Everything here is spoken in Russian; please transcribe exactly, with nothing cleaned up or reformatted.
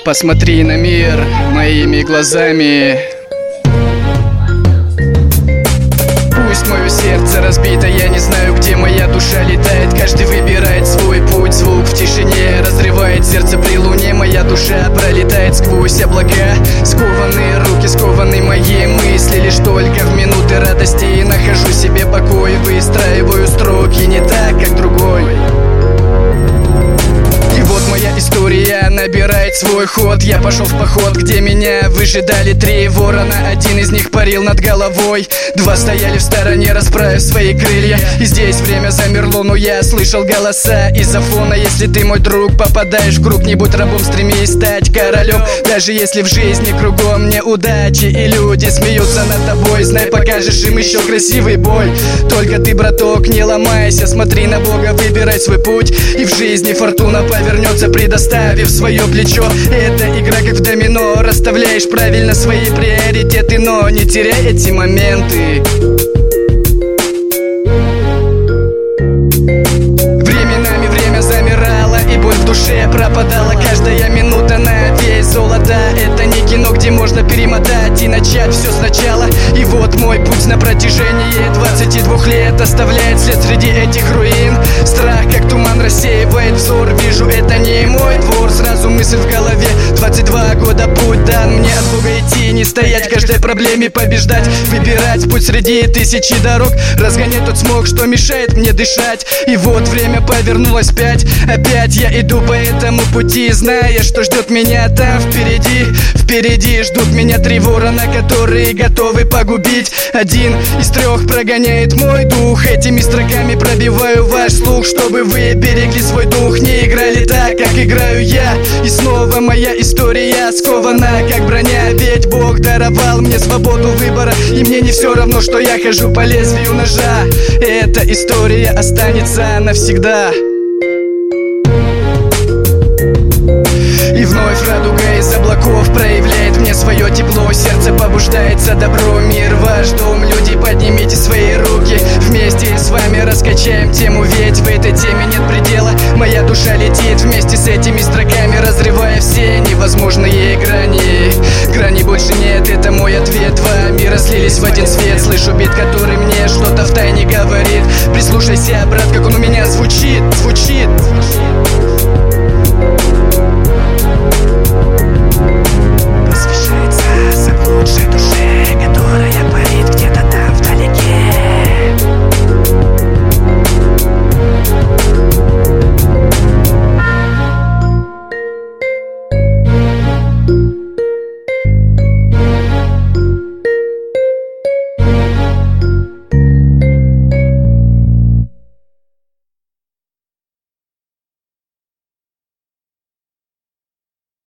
Посмотри на мир моими глазами. Пусть мое сердце разбито, я не знаю, где моя душа летает. Каждый выбирает свой путь, звук в тишине разрывает сердце при луне. Моя душа пролетает сквозь облака. Скованные руки, скованы мои мысли. Лишь только в минуты радости нахожу себе покой. Выстраиваю строки не так, как другой. И вот моя история набирает свой ход. Я пошел в поход, где меня выжидали три ворона. Один из них парил над головой, два стояли в стороне, расправив свои крылья. И здесь время замерло, но я слышал голоса из-за фона. Если ты мой друг, попадаешь в круг, не будь рабом, стремись стать королем. Даже если в жизни кругом неудачи и люди смеются над тобой, знай, покажешь им еще красивый бой. Только ты, браток, не ломайся, смотри на Бога, выбирай свой путь. И в жизни фортуна повернется, предоставив свое плечо. Это игра как в домино, расставляешь правильно свои приоритеты, но не теряй эти моменты. Временами время замирало, и боль в душе пропадала. Каждая минута на весь золото. Это не кино, где можно перемотать и начать все сначала. И вот мой путь на протяжении двадцати двух лет оставляет след среди этих руин. Страх, как туман, рассеивает взор. Вижу, это не мой двор. Сразу мысль в голове: двадцать два года путь дан мне от Бога идти, не стоять в каждой проблеме, побеждать, выбирать путь среди тысячи дорог, разгонять тот смог, что мешает мне дышать. И вот время повернулось вспять. Опять я иду по этому пути, зная, что ждет меня там впереди. Впереди ждут меня три ворона, которые готовы погубить. Один из трех прогоняет мой дух. Этими строками пробиваю ваш слух, чтобы вы берегли свой дух, не играли так, как играю я. И снова моя история скована, как броня. Ведь Бог даровал мне свободу выбора, и мне не все равно, что я хожу по лезвию ножа. Эта история останется навсегда. И вновь радуга из облаков проявляет мне свое тепло. Сердце побуждается добро, мир ваш дом. Люди, поднимите свои руки, вместе с вами раскачаем тему. Ведь в этой теме нет предела. Моя душа летит вместе с этими строками, разрывая все невозможные грани. Грани больше нет, это мой ответ. Два мира слились в один свет. Слышу бит, который мне что-то втайне говорит. Прислушайся, брат, как он у меня звучит.